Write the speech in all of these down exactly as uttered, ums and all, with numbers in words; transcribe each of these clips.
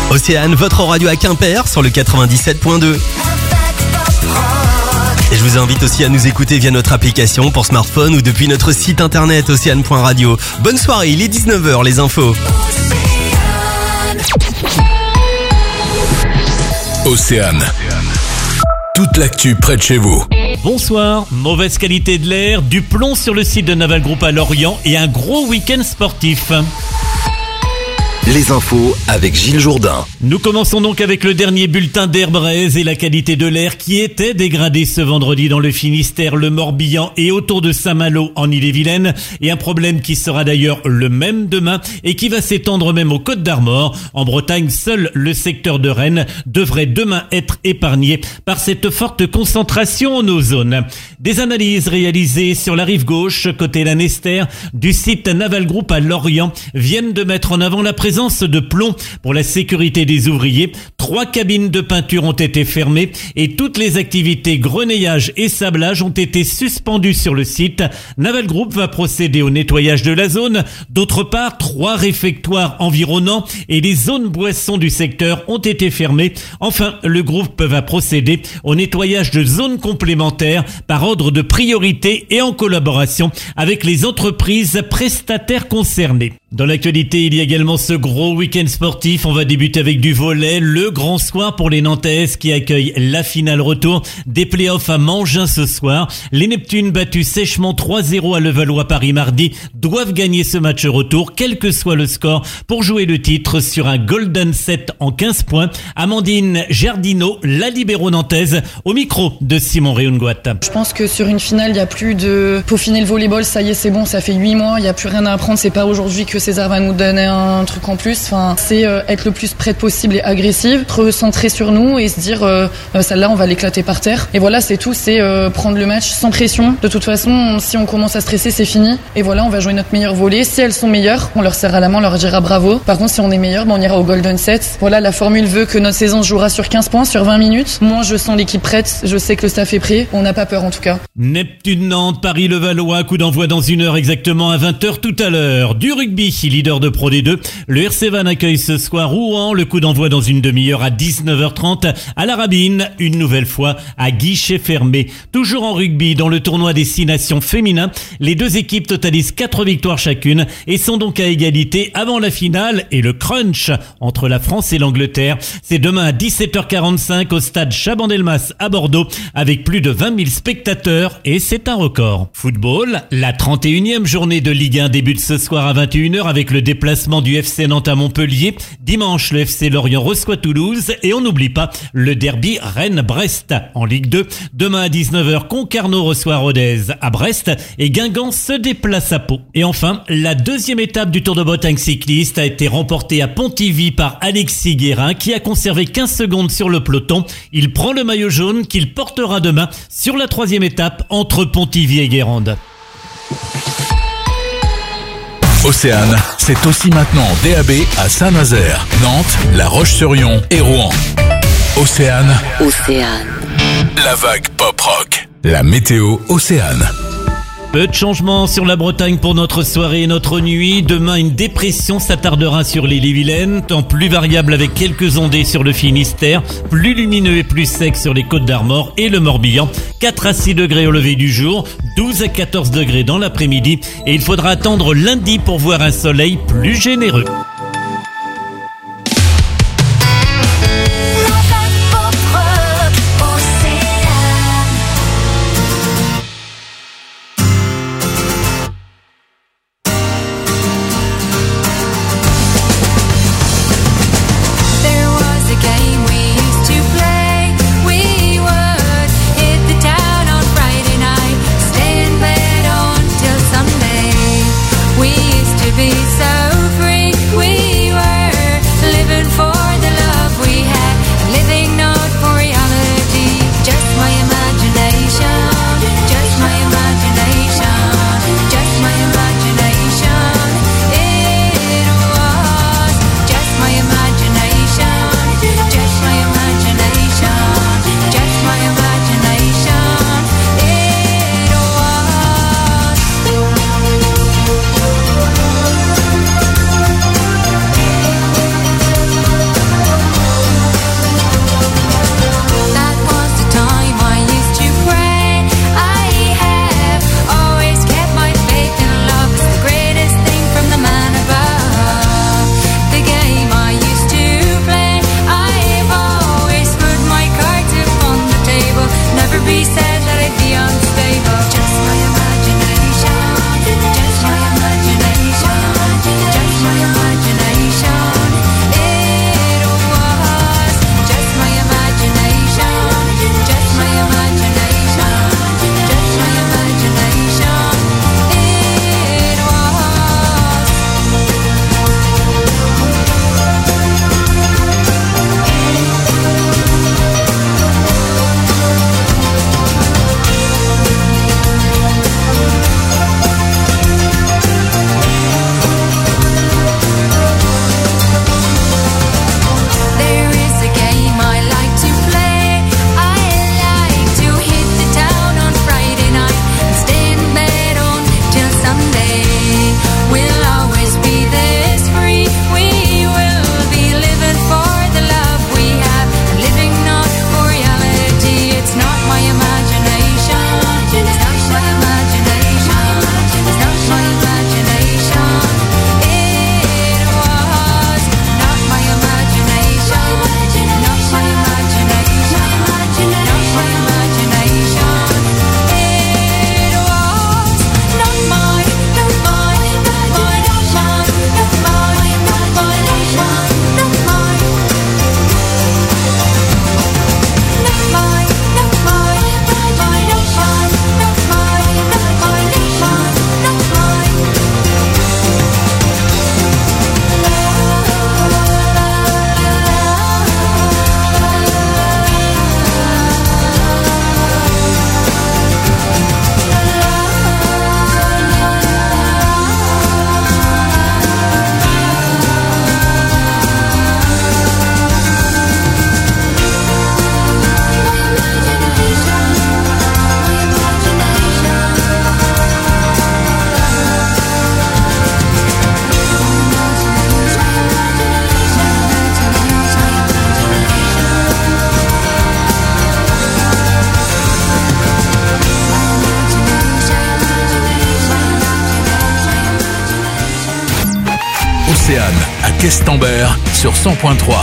Océane, votre radio à Quimper sur le quatre-vingt-dix-sept point deux. Et je vous invite aussi à nous écouter via notre application pour smartphone ou depuis notre site internet océane point radio. Bonne soirée, il est dix-neuf heures, les infos. Océane. Toute l'actu près de chez vous. Bonsoir, mauvaise qualité de l'air, du plomb sur le site de Naval Group à Lorient et un gros week-end sportif. Les infos avec Gilles Jourdain. Nous commençons donc avec le dernier bulletin d'Herbraises et la qualité de l'air qui était dégradée ce vendredi dans le Finistère, le Morbihan et autour de Saint-Malo en Ille-et-Vilaine. Et un problème qui sera d'ailleurs le même demain et qui va s'étendre même aux Côtes-d'Armor. En Bretagne, seul le secteur de Rennes devrait demain être épargné par cette forte concentration en ozone. Des analyses réalisées sur la rive gauche, côté Lanester, du site Naval Group à Lorient viennent de mettre en avant la présence de plomb pour la sécurité des ouvriers. Trois cabines de peinture ont été fermées et toutes les activités grenaillage et sablage ont été suspendues sur le site. Naval Group va procéder au nettoyage de la zone. D'autre part, trois réfectoires environnants et les zones boissons du secteur ont été fermées. Enfin, le groupe va procéder au nettoyage de zones complémentaires par ordre de priorité et en collaboration avec les entreprises prestataires concernées. Dans l'actualité, il y a également ce gros week-end sportif. On va débuter avec du volley, le grand soir pour les Nantaises qui accueillent la finale retour des playoffs à Mangin ce soir. Les Neptunes, battus sèchement trois zéro à Levallois-Paris mardi, doivent gagner ce match retour, quel que soit le score, pour jouer le titre sur un golden set en quinze points. Amandine Giardino, la libéro nantaise, au micro de Simon Réunguat. Je pense que sur une finale, il n'y a plus de peaufiner le volleyball, ça y est, c'est bon, ça fait huit mois, il n'y a plus rien à apprendre, c'est pas aujourd'hui que César va nous donner un truc en plus. Enfin, c'est euh, être le plus prête possible et agressive, recentrer sur nous et se dire euh, celle-là on va l'éclater par terre. Et voilà, c'est tout, c'est euh, prendre le match sans pression. De toute façon, si on commence à stresser, c'est fini. Et voilà, on va jouer notre meilleur volley. Si elles sont meilleures, on leur serra la main, on leur dira bravo. Par contre, si on est meilleur, ben, on ira au golden set. Voilà, la formule veut que notre saison se jouera sur quinze points, sur vingt minutes. Moi, je sens l'équipe prête, je sais que le staff est prêt. On n'a pas peur en tout cas. Neptune Nantes, Paris-Levallois, coup d'envoi dans une heure exactement à vingt heures tout à l'heure. Du rugby, leader de Pro D deux, le R C Van accueille ce soir Rouen, le coup d'envoi dans une demi-heure à dix-neuf heures trente. À la Rabine, une nouvelle fois à guichet fermé. Toujours en rugby, dans le tournoi des six nations féminins, les deux équipes totalisent quatre victoires chacune et sont donc à égalité avant la finale et le crunch entre la France et l'Angleterre. C'est demain à dix-sept heures quarante-cinq au stade Chabandelmas à Bordeaux avec plus de vingt mille spectateurs et c'est un record. Football, la trente et unième journée de Ligue un débute ce soir à vingt et une heures avec le déplacement du F C Nantes à Montpellier. Dimanche, le F C Lorient reçoit Toulouse et on n'oublie pas le derby Rennes-Brest en Ligue deux. Demain à dix-neuf heures, Concarneau reçoit Rodez à Brest et Guingamp se déplace à Pau. Et enfin, la deuxième étape du Tour de Bretagne cycliste a été remportée à Pontivy par Alexis Guérin qui a conservé quinze secondes sur le peloton. Il prend le maillot jaune qu'il portera demain sur la troisième étape entre Pontivy et Guérande. Océane, c'est aussi maintenant en D A B à Saint-Nazaire, Nantes, La Roche-sur-Yon et Rouen. Océane. Océane. La vague pop-rock. La météo Océane. Peu de changements sur la Bretagne pour notre soirée et notre nuit. Demain, une dépression s'attardera sur l'Ille-et-Vilaine, temps plus variable avec quelques ondées sur le Finistère, plus lumineux et plus sec sur les Côtes-d'Armor et le Morbihan. quatre à six degrés au lever du jour, douze à quatorze degrés dans l'après-midi et il faudra attendre lundi pour voir un soleil plus généreux. We used to be so free. We Océane, à Questembert, sur cent point trois.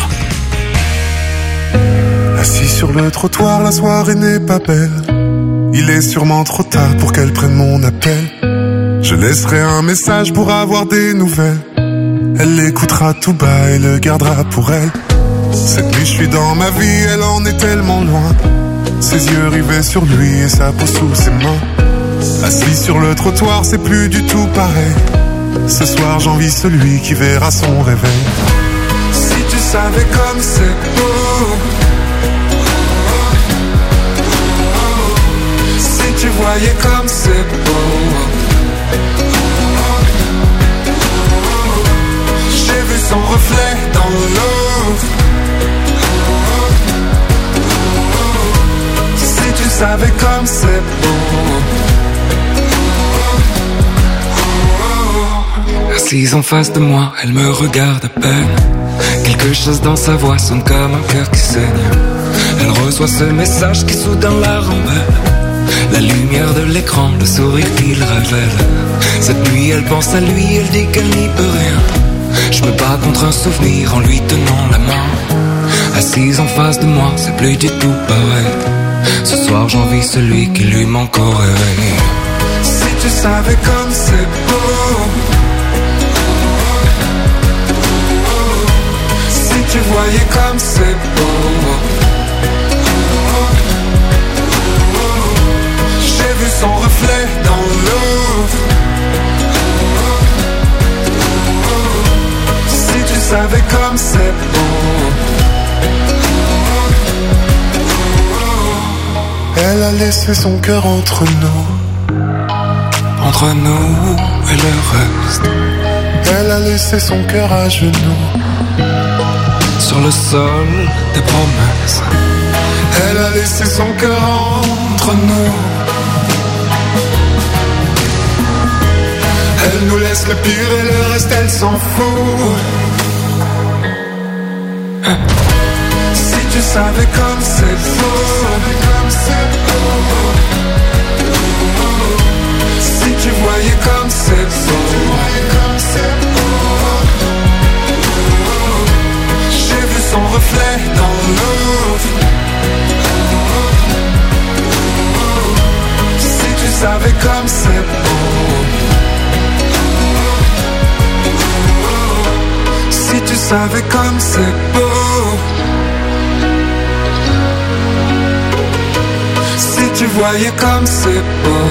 Assis sur le trottoir, la soirée n'est pas belle. Il est sûrement trop tard pour qu'elle prenne mon appel. Je laisserai un message pour avoir des nouvelles. Elle l'écoutera tout bas et le gardera pour elle. Cette nuit je suis dans ma vie, elle en est tellement loin. Ses yeux rivés sur lui et sa peau sous ses mains. Assis sur le trottoir, c'est plus du tout pareil. Ce soir j'envie celui qui verra son réveil. Si tu savais comme c'est beau, si tu voyais comme c'est beau. J'ai vu son reflet dans l'eau. Si tu savais comme c'est beau. Assise en face de moi, elle me regarde à peine. Quelque chose dans sa voix sonne comme un cœur qui saigne. Elle reçoit ce message qui soudain la rembelle. La lumière de l'écran, le sourire qu'il révèle. Cette nuit elle pense à lui, elle dit qu'elle n'y peut rien. Je me bats contre un souvenir en lui tenant la main. Assise en face de moi, c'est plus du tout pareil. Ce soir j'envie celui qui lui manque au réveil. Si tu savais comme c'est beau. Si tu voyais comme c'est beau. J'ai vu son reflet dans l'eau. Si tu savais comme c'est beau. Elle a laissé son cœur entre nous. Entre nous et le reste. Elle a laissé son cœur à genoux. Sur le sol des promesses. Elle a laissé son cœur entre nous. Elle nous laisse le pire et le reste elle s'en fout. Si tu savais comme c'est beau. Si tu voyais comme c'est beau. J'ai vu son reflet dans l'eau. Si tu savais comme c'est beau. Si tu savais comme c'est beau. Si tu voyais comme c'est beau.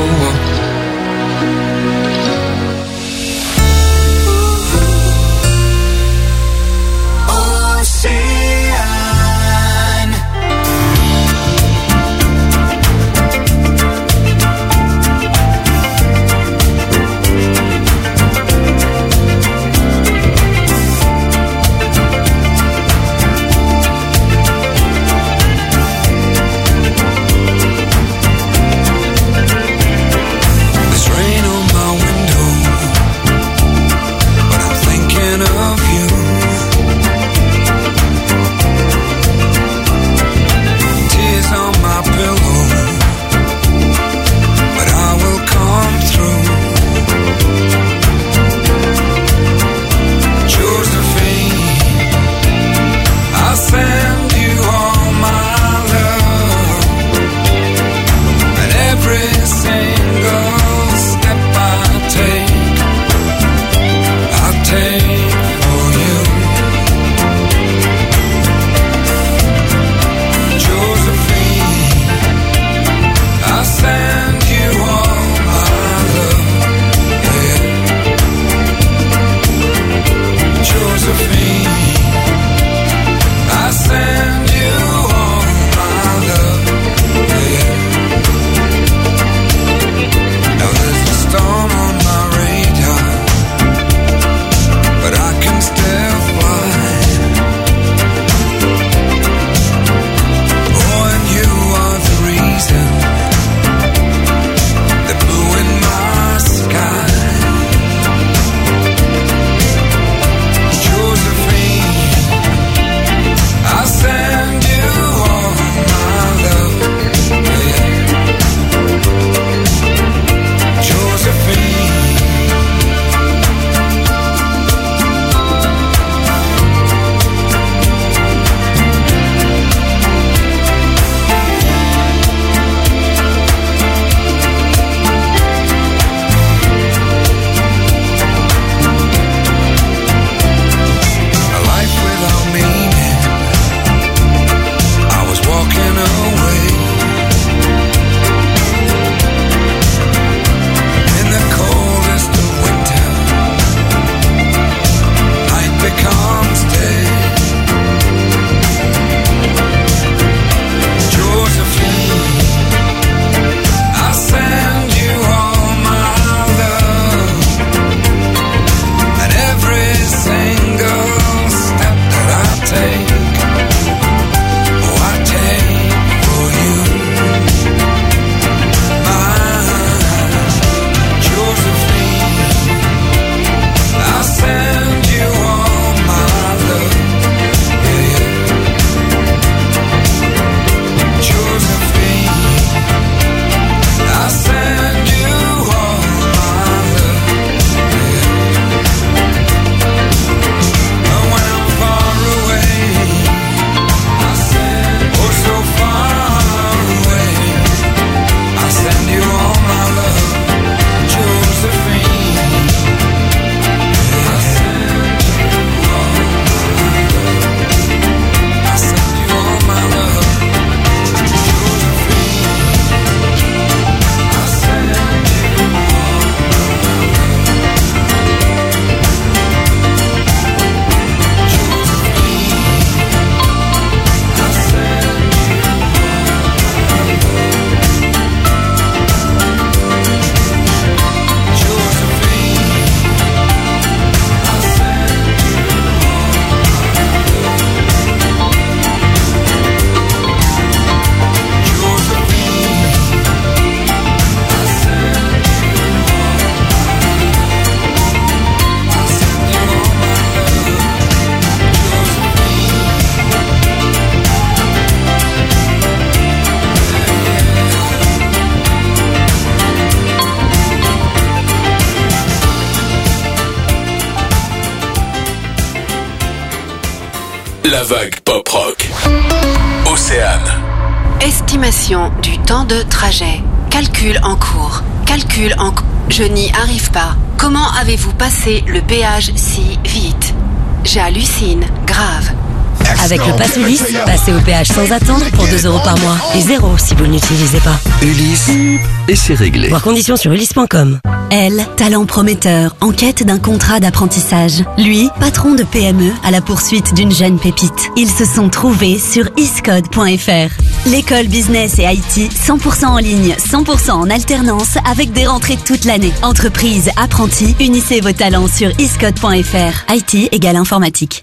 La vague pop-rock. Océane. Estimation du temps de trajet. Calcul en cours. Calcul en cours. Je n'y arrive pas. Comment avez-vous passé le péage si vite? J'hallucine. Grave. Avec le Pass Ulysse, passez au péage sans attendre pour deux euros par mois. Et zéro si vous ne l'utilisez pas. Ulysse, et c'est réglé. Voir conditions sur ulysse point com. Elle, talent prometteur, en quête d'un contrat d'apprentissage. Lui, patron de P M E à la poursuite d'une jeune pépite. Ils se sont trouvés sur iscode point f r. L'école business et I T, cent pour cent en ligne, cent pour cent en alternance, avec des rentrées toute l'année. Entreprise, apprentis, unissez vos talents sur iscode point f r. I T égale informatique.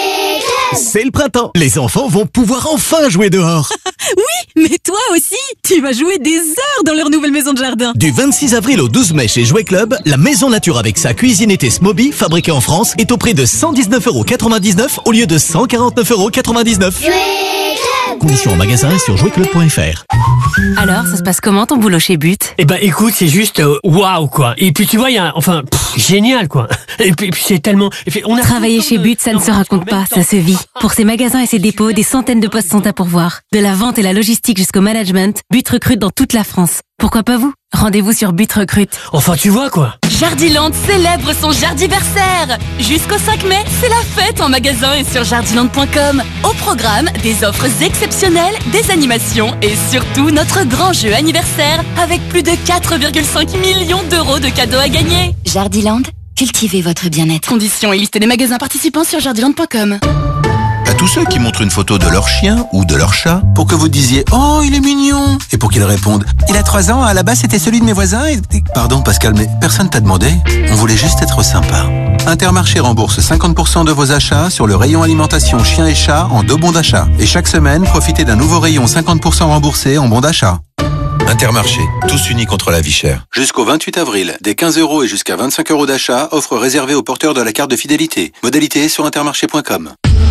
C'est le printemps. Les enfants vont pouvoir enfin jouer dehors. Oui, mais toi aussi, tu vas jouer des heures dans leur nouvelle maison de jardin. Du vingt-six avril au douze mai chez Jouet Club, la maison nature avec sa cuisine été Smoby, fabriquée en France, est au prix de cent dix-neuf euros quatre-vingt-dix-neuf au lieu de cent quarante-neuf euros quatre-vingt-dix-neuf. Conditions en magasin et sur jouet club point f r. Alors, ça se passe comment ton boulot chez But? Eh ben écoute, c'est juste euh, waouh quoi. Et puis tu vois, il y a enfin pff, génial quoi. Et puis, puis c'est tellement et puis, on a Travailler chez But, ça ne se raconte pas, ça se vit. Pour ses magasins et ses dépôts, des centaines de postes sont à pourvoir. De la vente et la logistique jusqu'au management, But recrute dans toute la France. Pourquoi pas vous? Rendez-vous sur But Recrute. Enfin tu vois quoi. Jardiland célèbre son jardiversaire. Jusqu'au cinq mai, c'est la fête en magasin et sur jardiland point com. Au programme, des offres exceptionnelles, des animations et surtout notre grand jeu anniversaire avec plus de quatre virgule cinq millions d'euros de cadeaux à gagner. Jardiland, cultivez votre bien-être. Conditions et liste des magasins participants sur jardiland point com. À tous ceux qui montrent une photo de leur chien ou de leur chat pour que vous disiez « Oh, il est mignon !» et pour qu'ils répondent « Il a trois ans, à la base c'était celui de mes voisins et... » Pardon Pascal, mais personne t'a demandé. On voulait juste être sympa. Intermarché rembourse cinquante pour cent de vos achats sur le rayon alimentation chien et chat en deux bons d'achat. Et chaque semaine, profitez d'un nouveau rayon cinquante pour cent remboursé en bons d'achat. Intermarché, tous unis contre la vie chère. Jusqu'au vingt-huit avril, des quinze euros et jusqu'à vingt-cinq euros d'achat, offre réservée aux porteurs de la carte de fidélité. Modalité sur intermarché point com.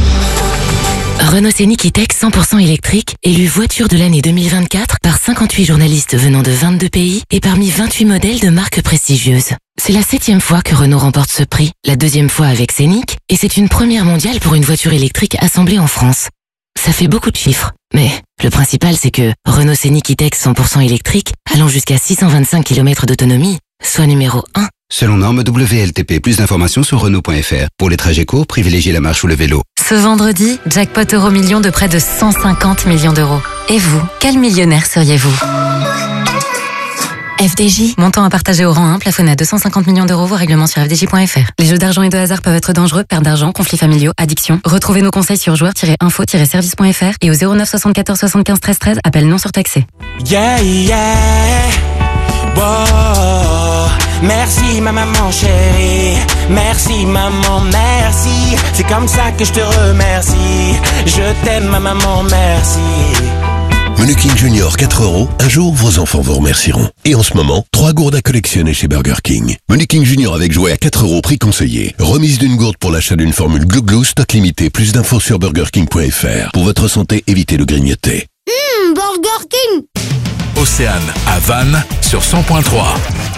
Renault Scénic E-Tech cent pour cent électrique, élu voiture de l'année deux mille vingt-quatre par cinquante-huit journalistes venant de vingt-deux pays et parmi vingt-huit modèles de marques prestigieuses. C'est la septième fois que Renault remporte ce prix, la deuxième fois avec Scénic, et c'est une première mondiale pour une voiture électrique assemblée en France. Ça fait beaucoup de chiffres, mais le principal c'est que Renault Scénic E-Tech cent pour cent électrique, allant jusqu'à six cent vingt-cinq kilomètres d'autonomie, soit numéro un. Selon norme W L T P, plus d'informations sur Renault point f r. Pour les trajets courts, privilégiez la marche ou le vélo. Ce vendredi, jackpot euro million de près de cent cinquante millions d'euros. Et vous, quel millionnaire seriez-vous? F D J. Montant à partager au rang un, plafonné à deux cent cinquante millions d'euros, voire règlement sur f d j point f r. Les jeux d'argent et de hasard peuvent être dangereux, perte d'argent, conflits familiaux, addiction. Retrouvez nos conseils sur joueurs tiret info tiret service point f r et au zéro neuf soixante-quatorze soixante-quinze treize treize, appel non surtaxé. Yeah, yeah, wow. Merci ma maman chérie, merci maman, merci. C'est comme ça que je te remercie. Je t'aime ma maman, merci. Menu King Junior quatre euros. Un jour, vos enfants vous remercieront. Et en ce moment, trois gourdes à collectionner chez Burger King. Menu King Junior avec jouet à quatre euros, prix conseillé. Remise d'une gourde pour l'achat d'une formule Glou Glou, stock limité. Plus d'infos sur burger king point f r. Pour votre santé, évitez le grignoter. Hum, Burger King. Océane à Vannes sur cent point trois.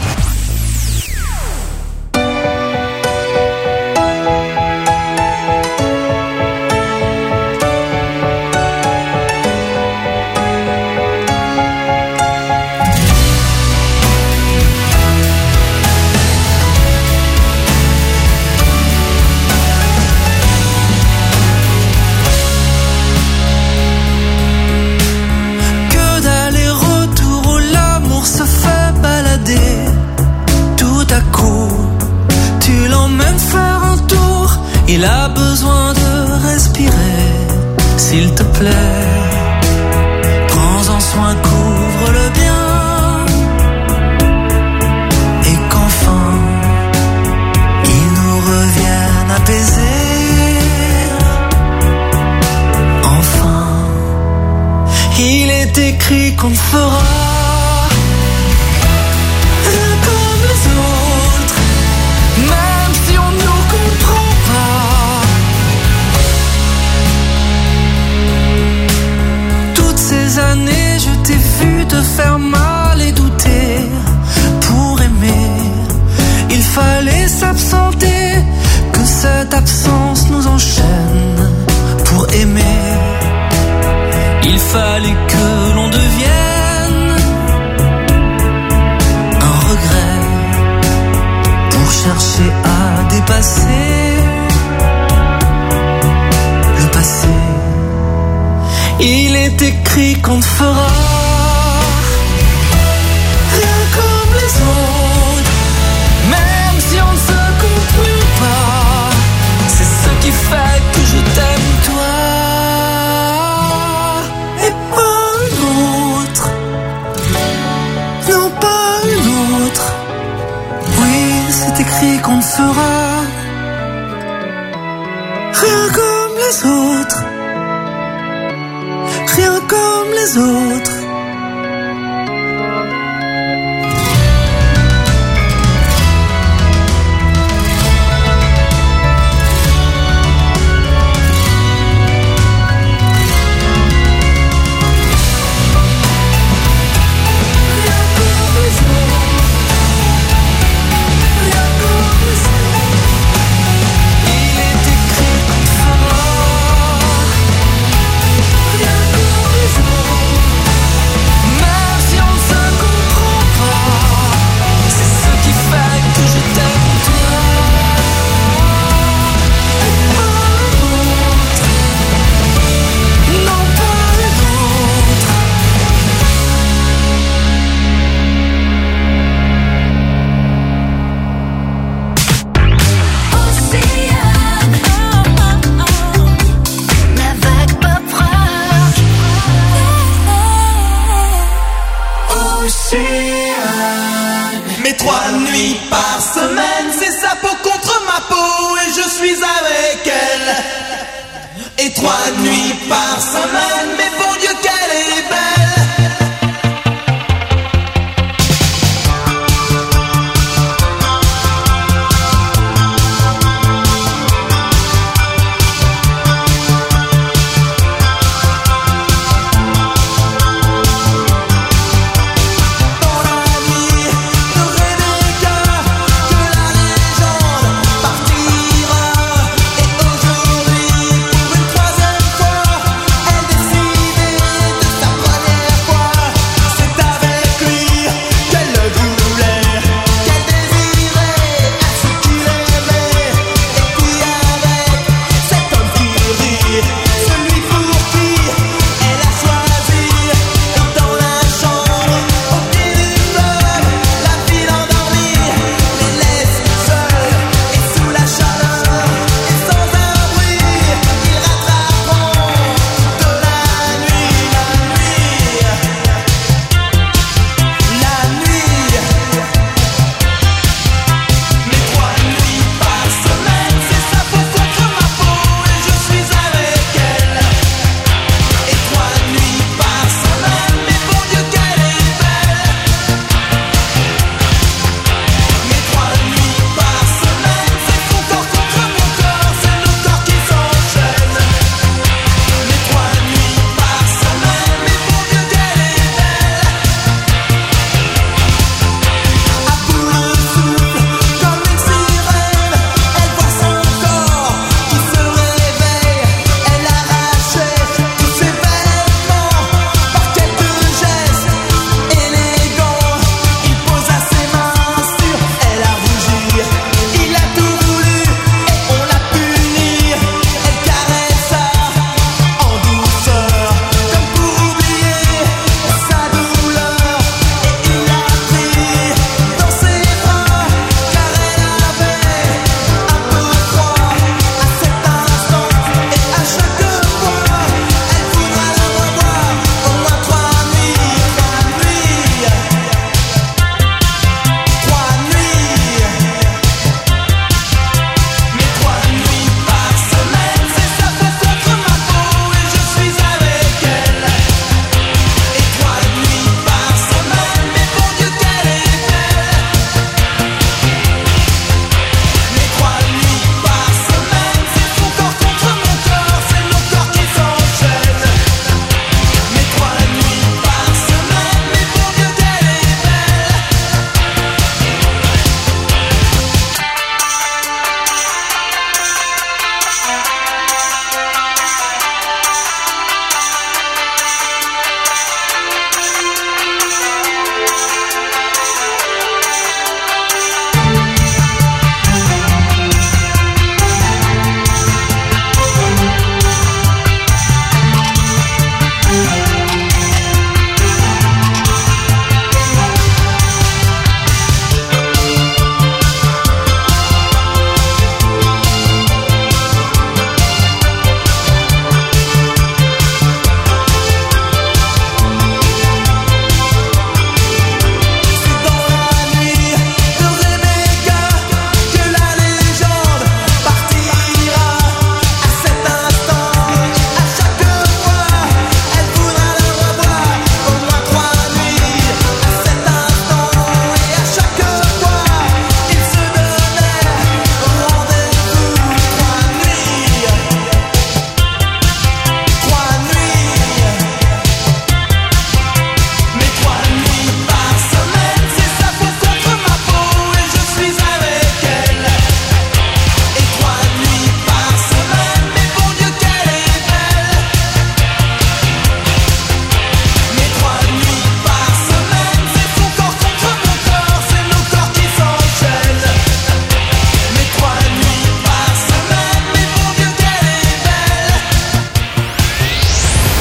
Il a besoin de respirer, s'il te plaît. Prends-en soin, couvre-le bien. Et qu'enfin, il nous revienne apaisé. Enfin, il est écrit qu'on fera rien comme les autres, même si on nous comprend. Ces années, je t'ai vu te faire mal et douter. Pour aimer, il fallait s'absenter. Que cette absence nous enchaîne. Pour passé, le passé. Il est écrit qu'on ne fera rien comme les autres, même si on ne se comprend pas. C'est ce qui fait que je t'aime toi et pas une autre. Non, pas une autre. Oui, c'est écrit qu'on ne fera rien comme les autres, rien comme les autres. Mais trois nuits par semaine, c'est sa peau contre ma peau et je suis avec elle. Et trois nuits par semaine, mais bon Dieu qu'elle est belle. Que la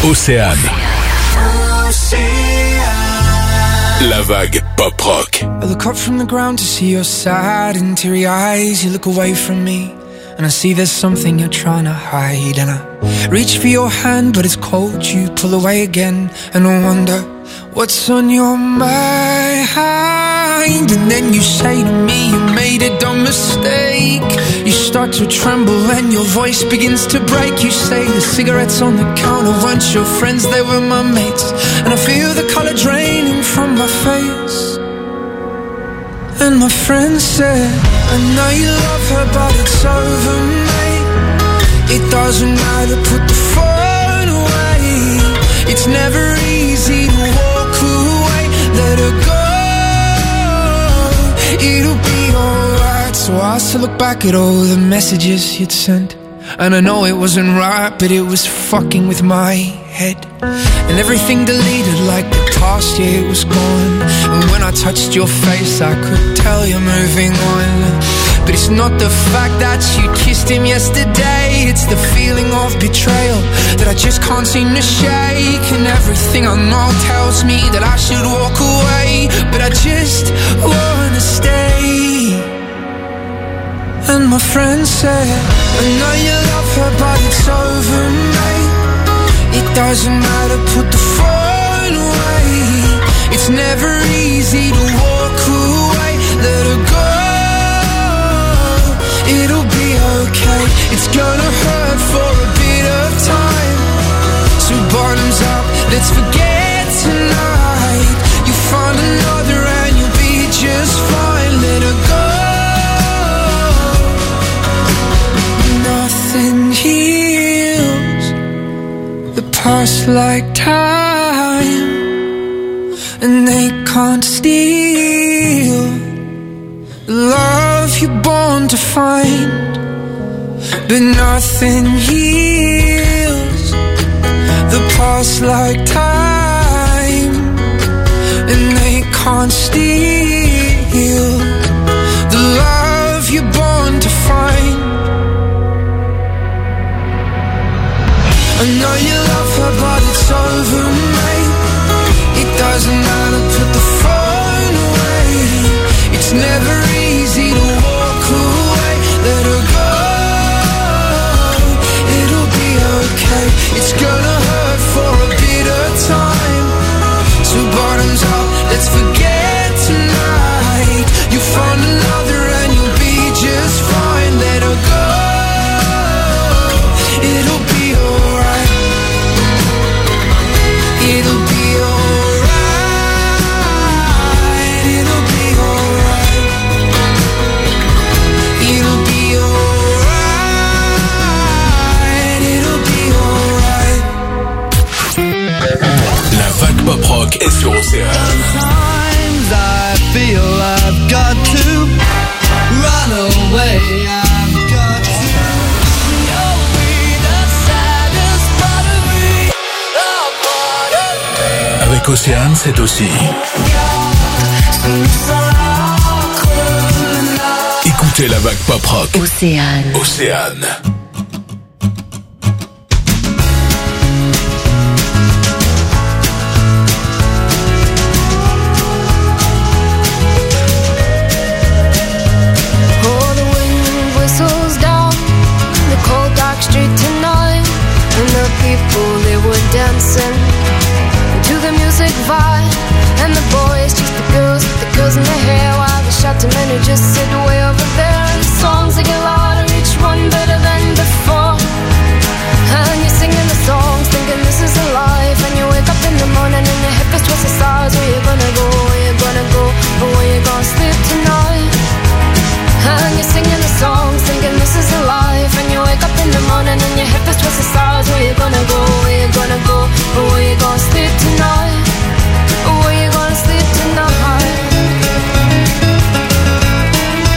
Océane. La vague pop rock. I look up from the ground to see your sad and teary eyes. You look away from me and I see there's something you're trying to hide. And I reach for your hand but it's cold. You pull away again and I wonder what's on your mind. And then you say to me you made a dumb mistake. You start to tremble and your voice begins to break. You say the cigarettes on the counter weren't your friends, they were my mates. And I feel the colour draining from my face. And my friend said, I know you love her but it's over, mate. It doesn't matter, put the phone away. It's never easy to walk away. Let her go, it'll be alright. So I asked to look back at all the messages you'd sent. And I know it wasn't right, but it was fucking with my head. And everything deleted like the past year it was gone. And when I touched your face I could tell you're moving on. But it's not the fact that you kissed him yesterday. It's the feeling of betrayal that I just can't seem to shake. And everything I know tells me that I should walk away, but I just wanna stay. And my friend said, I know you love her but it's over, mate. It doesn't matter, put the phone away. It's never easy to walk away. Let her go, it'll be okay. It's gonna hurt for a bit of time. So bottoms up, let's forget tonight. You find another and you'll be just fine. Let her go. Nothing heals the past like time, and they can't steal the love you're born to find. But nothing heals the past like time, and they can't steal the love you're born to find. I know you love her but it's over, mate. It doesn't matter, put the phone away. It's never easy to walk away. Let her go, it'll be okay. It's gonna hurt for a bit of time. So bottoms up, let's forget tonight. You find another and you'll be just fine. Let her go, it'll be alright. It'll be alright. It'll be alright. It'll be alright. It'll be alright. La vague pop rock est sur Océane. Sometimes I feel I've got to run away. I've got to. You'll be the saddest part of me. The part of me. Avec Océane, c'est aussi écoutez la vague pop rock. Océane. Océane. Oh, the wind whistles down the cold dark street tonight, and the people, they were dancing to the music vibe, and the boys just the girls with the girls in their hair, while the shouting men who just sit way over there. The songs they get louder, each one better than before, and you're singing the songs thinking this is a life, and you wake up in the morning and your hip is twisted sides. Where you gonna go, where you gonna go, or where you gonna sleep tonight? And you're singing the songs thinking this is a life, and you wake up in the morning and your hip is twisted sides. Where you gonna go, where you gonna go, or where you gonna sleep tonight? Or where you gonna sleep tonight?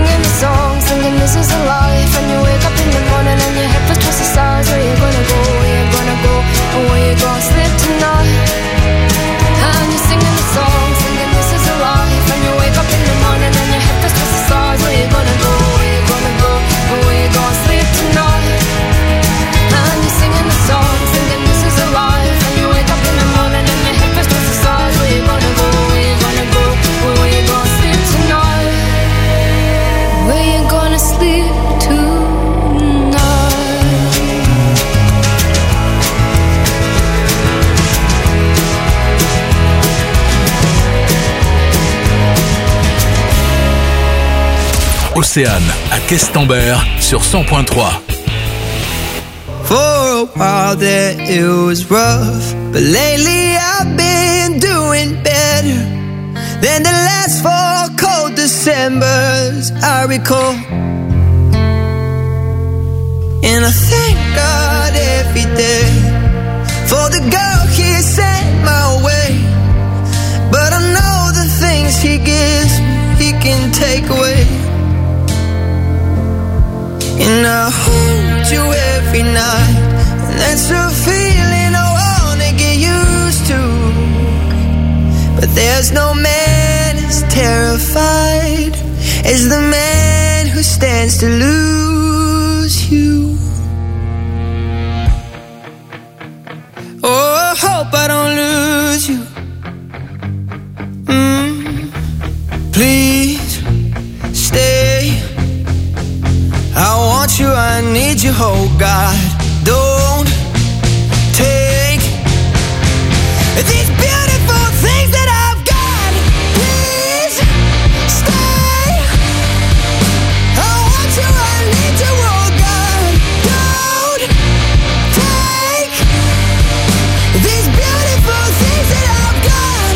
singing the song, singing this is a life. And you wake up in the morning and your head feels twice the size. Where you gonna go, where you gonna go, and where you gonna sleep tonight. And you're singing the song, singing this is a life. And you wake up in the morning and your head feels twice the size. Where you gonna go, where you gonna go, and where you gonna sleep tonight. And you're singing the song, singing this is a life. And you wake up in the morning and your head feels twice the size. Where you gonna go, where you gonna go, and where you gonna sleep tonight. Where you gonna sleep tonight. Océane à Questembert sur cent point trois. For a while there it was rough, but lately I've been doing better than the last four cold Decembers I recall. And I thank God every day for the girl He sent my way. But I know the things He gives me, He can take away. And I hold you every night, and that's a feeling I wanna get used to. But there's no man as terrified as the man who stands to lose you. Oh, I hope I don't lose you. Mm, please stay. I want you, I need you, oh God. Don't take these beautiful things that I've got. Please stay. I want you, I need you, oh God. Don't take these beautiful things that I've got.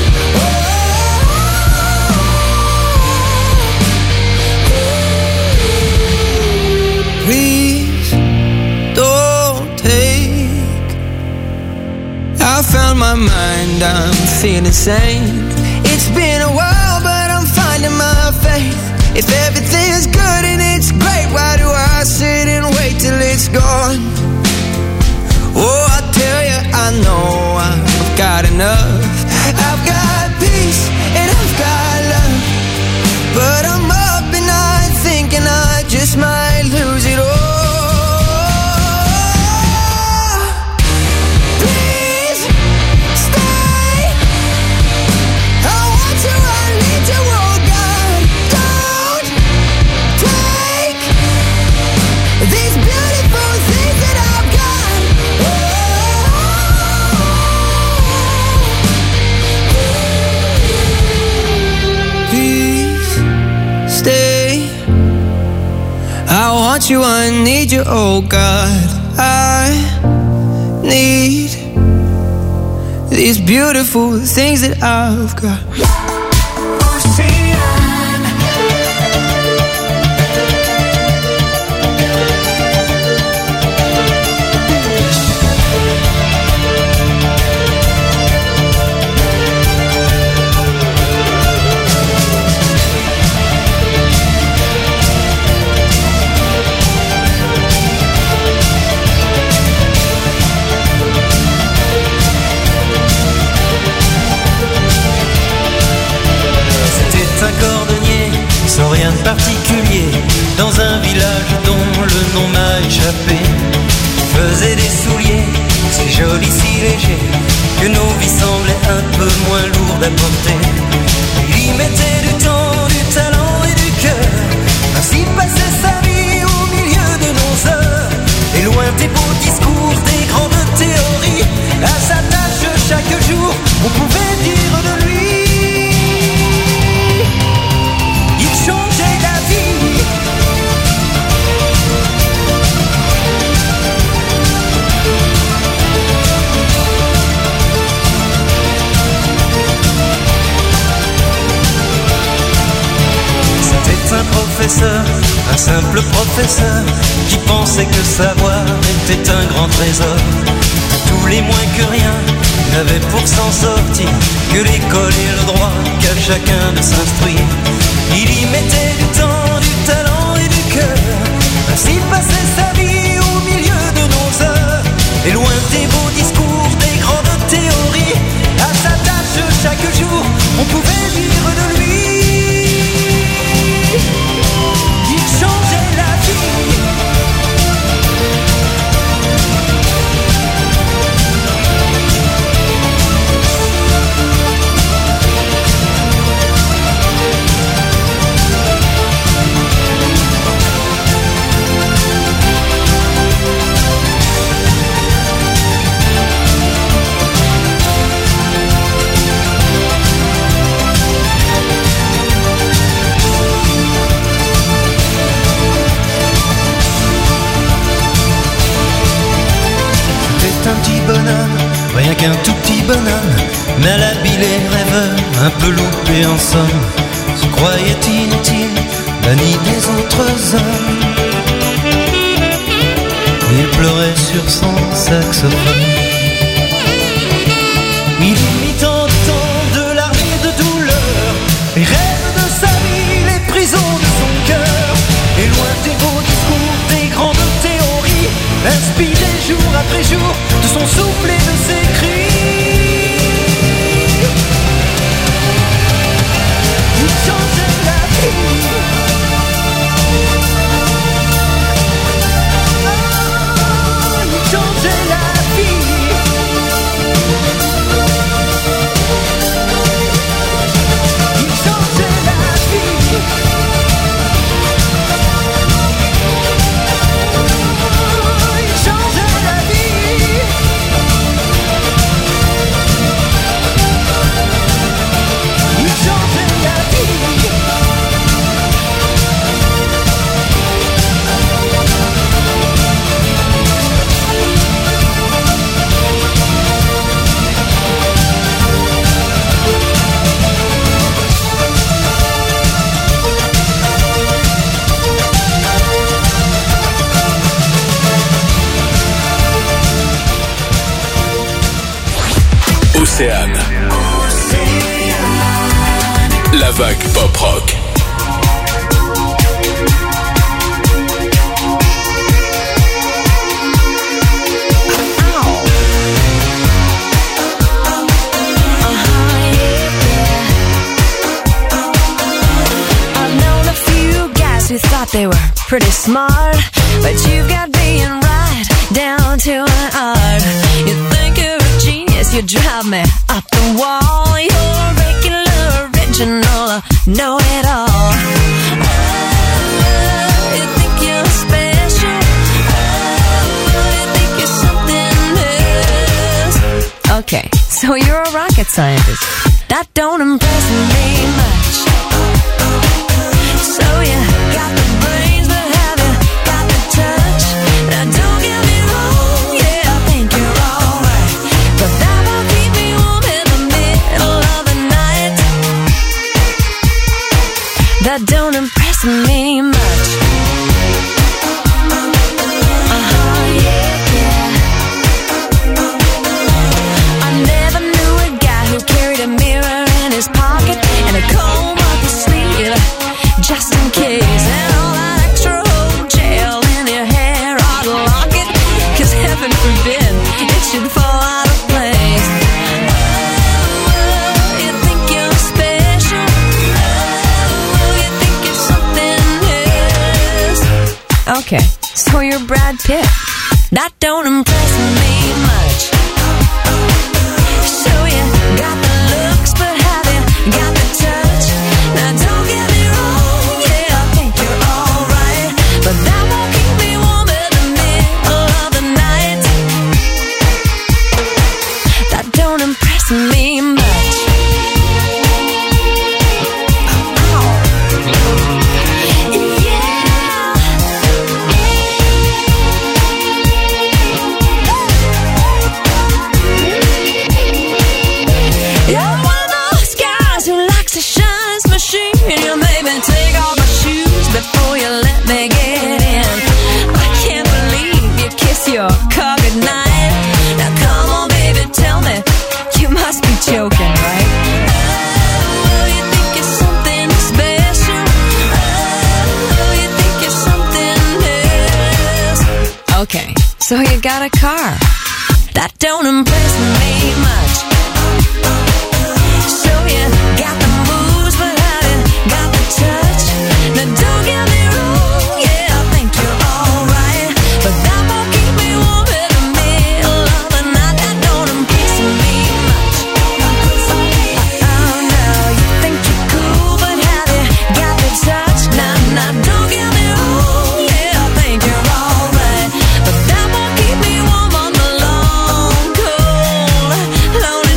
Please don't take. I found my mind, I'm feeling sane. It's been a while, but I'm finding my faith. If everything's good and it's great, why do I sit and wait till it's gone? Oh, I tell you, I know I've got enough. I've got peace and I've got love, but I'm up and I'm thinking I just might lose it all. Please stay. I want you, I need you, oh God. Don't take these beautiful things that I've got. Please stay. I want you, I need you, oh God. I need these beautiful things that I've got. Sans rien de particulier, dans un village dont le nom m'a échappé. Il faisait des souliers, si jolis, si légers, que nos vies semblaient un peu moins lourdes à porter. Il y mettait du temps, du talent et du cœur, ainsi passait sa vie au milieu de nos heures. Et loin des beaux discours, des grandes théories, à sa tâche chaque jour, on pouvait dire de lui. Changer la vie. C'était un professeur, un simple professeur, qui pensait que savoir était un grand trésor. Tous les moins que rien n'avaient pour s'en sortir que l'école et le droit qu'à chacun de s'instruire. Il y mettait du temps, du talent bonhomme, rien qu'un tout petit bonhomme, malhabile et rêveur, un peu loupé en somme, se croyait inutile, banni des autres hommes. Il pleurait sur son saxophone. Il mit en temps de larmes et de douleur, les rêves de sa vie, les prisons de son cœur. Et loin des beaux discours, des grandes théories, inspiré jour après jour de son souffle et de ses cris. Il changeait la vie. Océane. La vague pop rock. Who thought they were pretty smart, but you've got being right down to an art. You think you're a genius, you drive me up the wall. You're regular, original, uh, know it all. Oh, you think you're special? Oh, you think you're something else? Okay, so you're a rocket scientist. That don't impress me much. So you got the brains, but have you got the touch? Now don't get me wrong, yeah, I think you're alright, but that won't keep me warm in the middle of the night. That don't impress me much. Uh-huh, yeah, yeah. I never knew a guy who carried a mirror in his pocket and a comb up his sleeve, just in case, and all that extra old gel in your hair ought to lock it, cause heaven forbid it should fall out of place. Oh, you think you're special? Oh, you think you're something else? Okay, so you're Brad Pitt. That don't impress me much. So you got the looks, but have you got the touch? Now don't get me wrong, yeah, I think you're alright, but that won't keep me warm in the middle of the night. That don't impress me much. You're one of those guys who likes to shine his machine. You made me take off my shoes before you let me get in. I can't believe you kiss your car goodnight. Now come on baby, tell me, you must be joking, right? Oh, you think you're something special? Oh, you think you're something else? Okay, so you got a car. That don't impress me much. So you got the moves, but have you got the touch? Now don't get me wrong, yeah, I think you're alright, but that won't keep me warm in the middle of the night. That don't impress me much. Oh no, you think you're cool, but have you got the touch? Now, now don't get me wrong, yeah, I think you're alright, but that won't keep me warm on the long, cold, lonely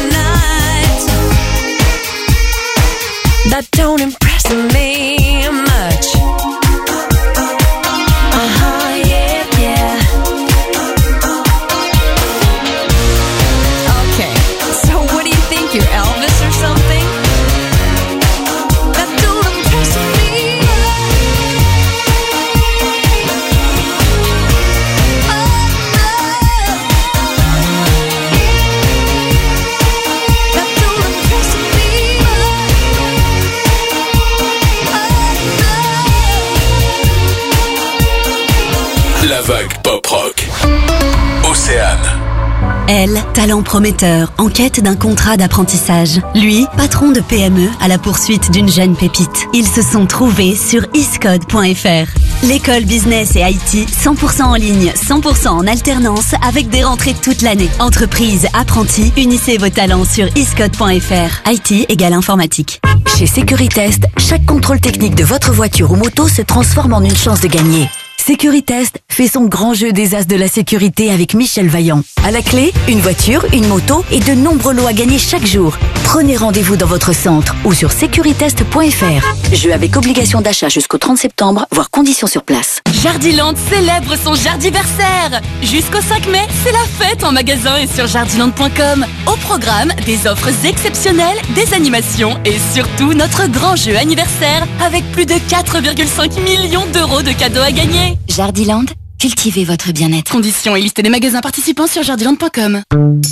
La vague pop rock. Océane. Elle, talent prometteur, en quête d'un contrat d'apprentissage. Lui, patron de P M E à la poursuite d'une jeune pépite. Ils se sont trouvés sur iscode point f r. L'école business et I T, cent pour cent en ligne, cent pour cent en alternance, avec des rentrées toute l'année. Entreprise, apprentis, unissez vos talents sur iscode point f r. I T égale informatique. Chez Securitest, chaque contrôle technique de votre voiture ou moto se transforme en une chance de gagner. Securitest fait son grand jeu des as de la sécurité avec Michel Vaillant. À la clé, une voiture, une moto et de nombreux lots à gagner chaque jour. Prenez rendez-vous dans votre centre ou sur securitest point f r. Jeu avec obligation d'achat jusqu'au trente septembre, voire conditions sur place. Jardiland célèbre son jardiversaire. Jusqu'au cinq mai, c'est la fête en magasin et sur jardiland point com. Au programme, des offres exceptionnelles, des animations et surtout notre grand jeu anniversaire avec plus de quatre virgule cinq millions d'euros de cadeaux à gagner. Jardiland, cultivez votre bien-être. Conditions et liste des magasins participants sur jardiland point com.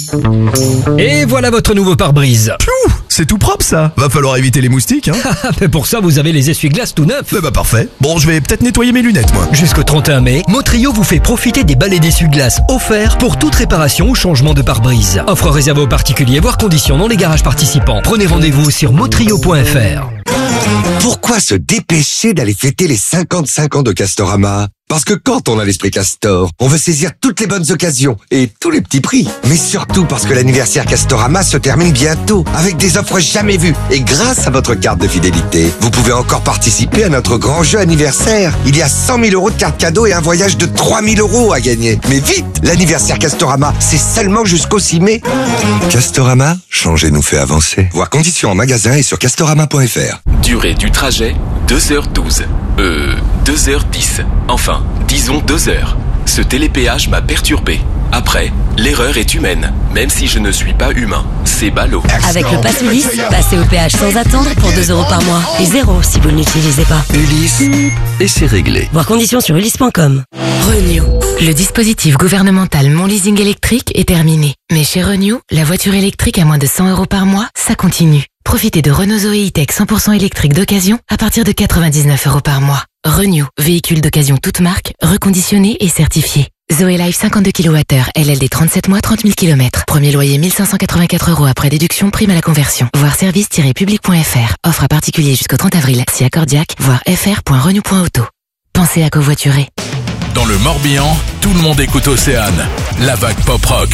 Et voilà votre nouveau pare-brise. Piou, c'est tout propre ça. Va falloir éviter les moustiques, hein. Mais pour ça, vous avez les essuie-glaces tout neufs. Eh bah parfait. Bon, je vais peut-être nettoyer mes lunettes, moi. Jusqu'au trente et un mai, Motrio vous fait profiter des balais d'essuie-glaces offerts pour toute réparation ou changement de pare-brise. Offre réservée aux particuliers, voire conditions dans les garages participants. Prenez rendez-vous sur motrio point f r. Pourquoi se dépêcher d'aller fêter les cinquante-cinq ans de Castorama ? Parce que quand on a l'esprit Castor, on veut saisir toutes les bonnes occasions et tous les petits prix. Mais surtout parce que l'anniversaire Castorama se termine bientôt avec des offres jamais vues. Et grâce à votre carte de fidélité, vous pouvez encore participer à notre grand jeu anniversaire. Il y a cent mille euros de cartes cadeaux et un voyage de trois mille euros à gagner. Mais vite, l'anniversaire Castorama, c'est seulement jusqu'au six mai. Castorama, changer nous fait avancer. Voir conditions en magasin et sur castorama point f r. Durée du trajet, deux heures douze. Euh, deux heures dix. Enfin, disons deux heures. Ce télépéage m'a perturbé. Après, l'erreur est humaine, même si je ne suis pas humain. C'est ballot. Avec le pass Ulysse, passez au péage sans attendre pour deux euros par mois. Et zéro si vous ne l'utilisez pas. Ulysse, et c'est réglé. Voir conditions sur ulysse point com. Renew. Le dispositif gouvernemental Mon Leasing électrique est terminé. Mais chez Renew, la voiture électrique à moins de cent euros par mois, ça continue. Profitez de Renault Zoé E-Tech cent pour cent électrique d'occasion à partir de quatre-vingt-dix-neuf euros par mois. Renew, véhicule d'occasion toute marque, reconditionné et certifié. Zoé Life cinquante-deux kilowattheures, L L D trente-sept mois, trente mille kilomètres. Premier loyer mille cinq cent quatre-vingt-quatre euros après déduction, prime à la conversion. Voir service tiret public point f r. Offre à particulier jusqu'au trente avril. Si accordiaque, voir f r point renew point auto. Pensez à covoiturer. Dans le Morbihan, tout le monde écoute Océane. La vague pop rock.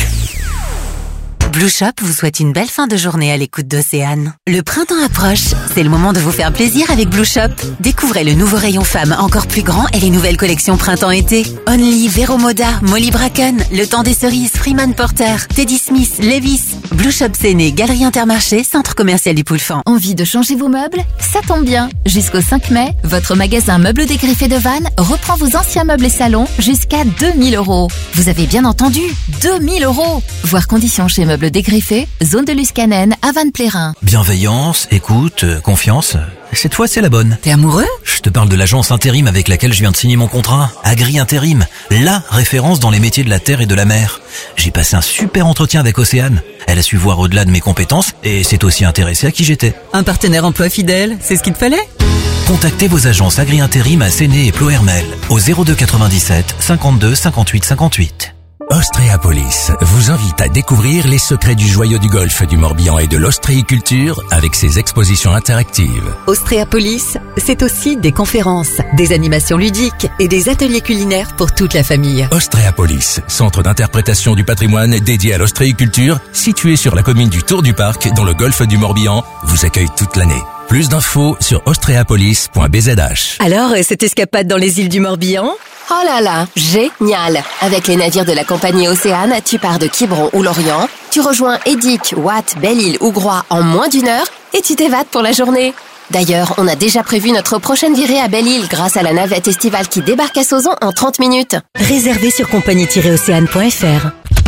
Blue Shop vous souhaite une belle fin de journée à l'écoute d'Océane. Le printemps approche, c'est le moment de vous faire plaisir avec Blue Shop. Découvrez le nouveau rayon femme encore plus grand et les nouvelles collections printemps-été. Only, Vero Moda, Molly Bracken, Le Temps des Cerises, Freeman Porter, Teddy Smith, Levi's. Blue Shop Séné, Galerie Intermarché, Centre Commercial du Poulfan. Envie de changer vos meubles ? Ça tombe bien. Jusqu'au cinq mai, votre magasin Meubles Dégriffés de Vannes reprend vos anciens meubles et salons jusqu'à deux mille euros. Vous avez bien entendu, deux mille euros. Voir conditions chez Meubles Dégriffés, zone de Luscanen à Vannes-Plérin. Bienveillance, écoute, euh, confiance. Cette fois, c'est la bonne. T'es amoureux ? Je te parle de l'agence intérim avec laquelle je viens de signer mon contrat. Agri Intérim, la référence dans les métiers de la terre et de la mer. J'ai passé un super entretien avec Océane. Elle a su voir au-delà de mes compétences et s'est aussi intéressée à qui j'étais. Un partenaire emploi fidèle, c'est ce qu'il te fallait ? Contactez vos agences Agri Intérim à Séné et Plohermel au zéro deux quatre-vingt-dix-sept cinquante-deux cinquante-huit cinquante-huit. Ostréapolis vous invite à découvrir les secrets du joyau du golfe du Morbihan et de l'ostréiculture avec ses expositions interactives. Ostréapolis, c'est aussi des conférences, des animations ludiques et des ateliers culinaires pour toute la famille. Ostréapolis, centre d'interprétation du patrimoine dédié à l'ostréiculture, situé sur la commune du Tour du Parc dans le golfe du Morbihan, vous accueille toute l'année. Plus d'infos sur ostréapolis point b z h. Alors, cette escapade dans les îles du Morbihan ? Oh là là, génial! Avec les navires de la compagnie Océane, tu pars de Quiberon ou Lorient, tu rejoins Édic, Watt, Belle-Île ou Groix en moins d'une heure et tu t'évades pour la journée. D'ailleurs, on a déjà prévu notre prochaine virée à Belle-Île grâce à la navette estivale qui débarque à Sauzon en trente minutes. Réservé sur compagnie tiret océane point f r.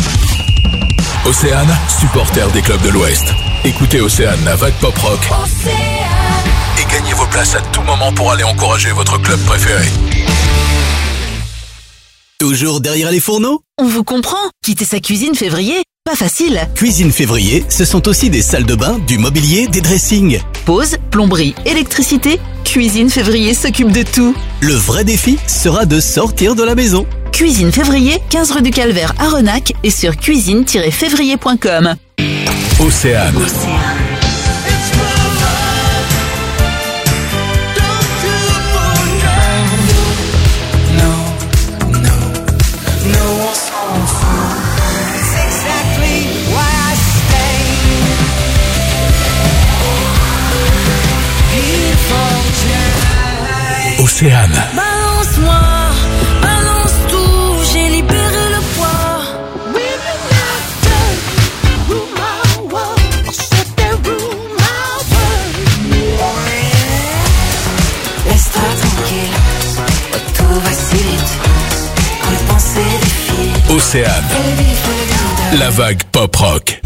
Océane, supporter des clubs de l'Ouest. Écoutez Océane, la vague pop rock. Océane. Et gagnez vos places à tout moment pour aller encourager votre club préféré. Toujours derrière les fourneaux ? On vous comprend. Quitter sa cuisine février, pas facile. Cuisine février, ce sont aussi des salles de bain, du mobilier, des dressings. Pause, plomberie, électricité, Cuisine février s'occupe de tout. Le vrai défi sera de sortir de la maison. Cuisine Février, quinze rue du Calvaire à Renac et sur cuisine tiret février point com. Océane. Océane. Balance-moi, balance tout, j'ai libéré le poids. Laisse-toi tranquille, tout va si vite, quand les pensées défilent. Océane. La vague pop-rock.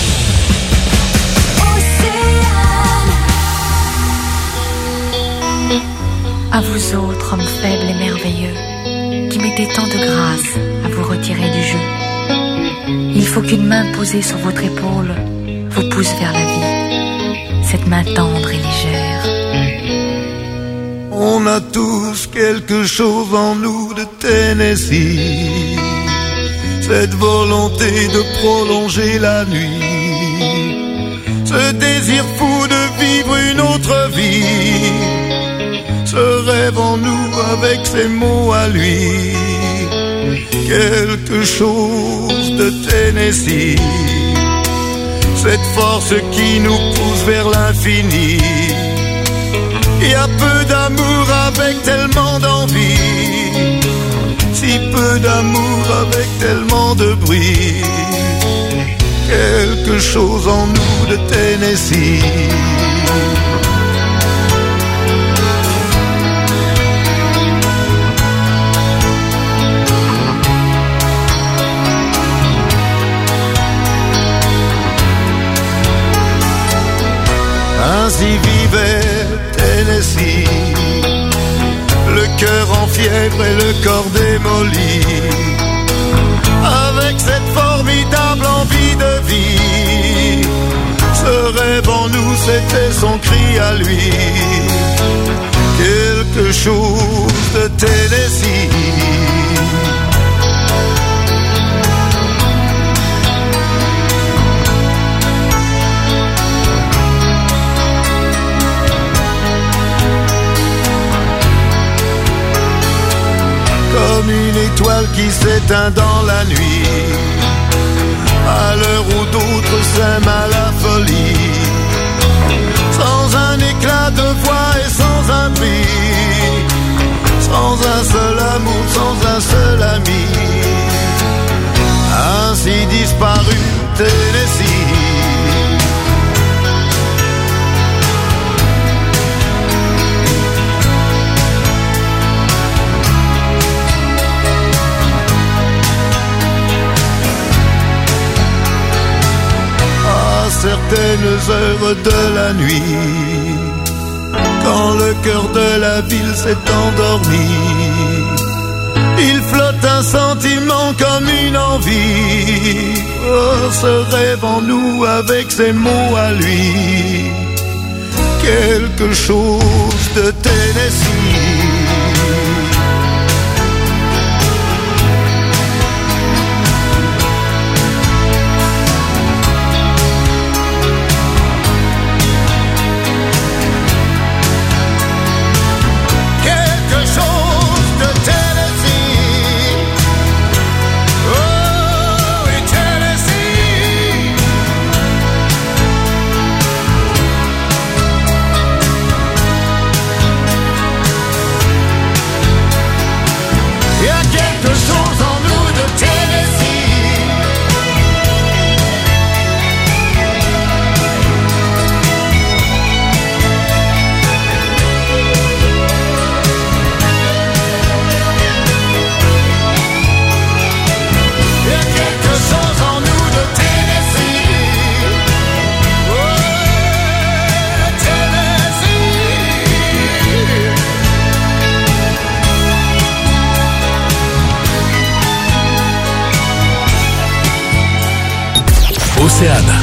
À vous autres, hommes faibles et merveilleux, qui mettez tant de grâce à vous retirer du jeu. Il faut qu'une main posée sur votre épaule vous pousse vers la vie, cette main tendre et légère. On a tous quelque chose en nous de Tennessee, cette volonté de prolonger la nuit, ce désir fou de vivre une autre vie. Ce rêve en nous avec ses mots à lui, quelque chose de Tennessee, cette force qui nous pousse vers l'infini. Il y a peu d'amour avec tellement d'envie, si peu d'amour avec tellement de bruit, quelque chose en nous de Tennessee. Ainsi vivait Tennessee, le cœur en fièvre et le corps démoli, avec cette formidable envie de vie. Ce rêve en nous, c'était son cri à lui, quelque chose de Tennessee. Comme une étoile qui s'éteint dans la nuit, à l'heure où d'autres s'aiment à la folie, sans un éclat de voix et sans un bruit, sans un seul amour, sans un seul ami, ainsi disparu Tennessee. Certaines heures de la nuit, quand le cœur de la ville s'est endormi, il flotte un sentiment comme une envie. Oh, ce rêve en nous avec ses mots à lui, quelque chose de Tennessee. Océane.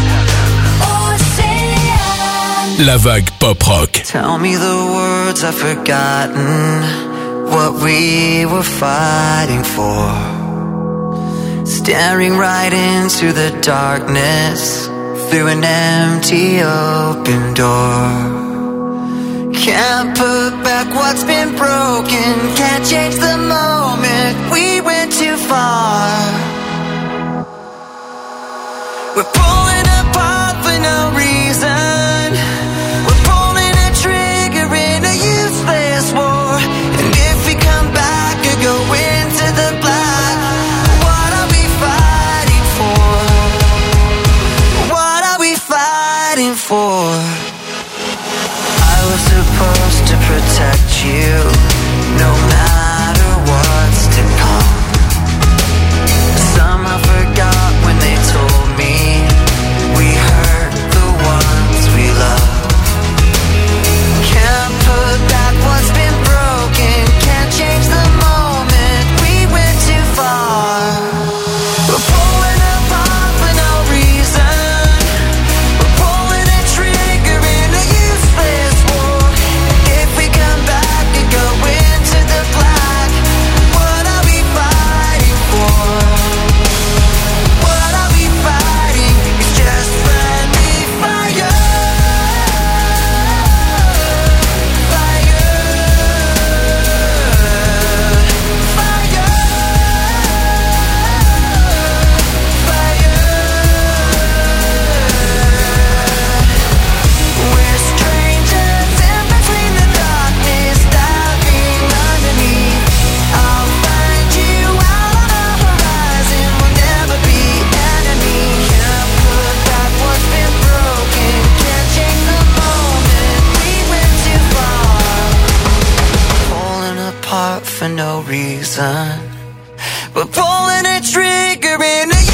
La vague pop-rock. Tell me the words I've forgotten. what we were fighting for. Staring right into the darkness through an empty open door. Can't put back what's been broken. Can't change the moment we went too far. We're pulling apart for no reason. We're pulling a trigger in a useless war. And if we come back or go into the black, what are we fighting for? What are we fighting for? I was supposed to protect you, no matter what's to come. Somehow forgot when they told me we hurt the ones we love. Can't put back what's been broken. Can't change the moment we went too far. We're pulling apart for no reason. We're pulling a trigger in a useless war. If we come back and go into the black, what are we fighting for? What are we fighting? It's just friendly fire. Fire. Fire. Fire. We're strangers in between the darkness, diving underneath. I'll find you out on the horizon. We'll never be enemies. Can't put back what's been broken. Can't change the moment we went too far. Falling apart for no reason. We're pulling a trigger in a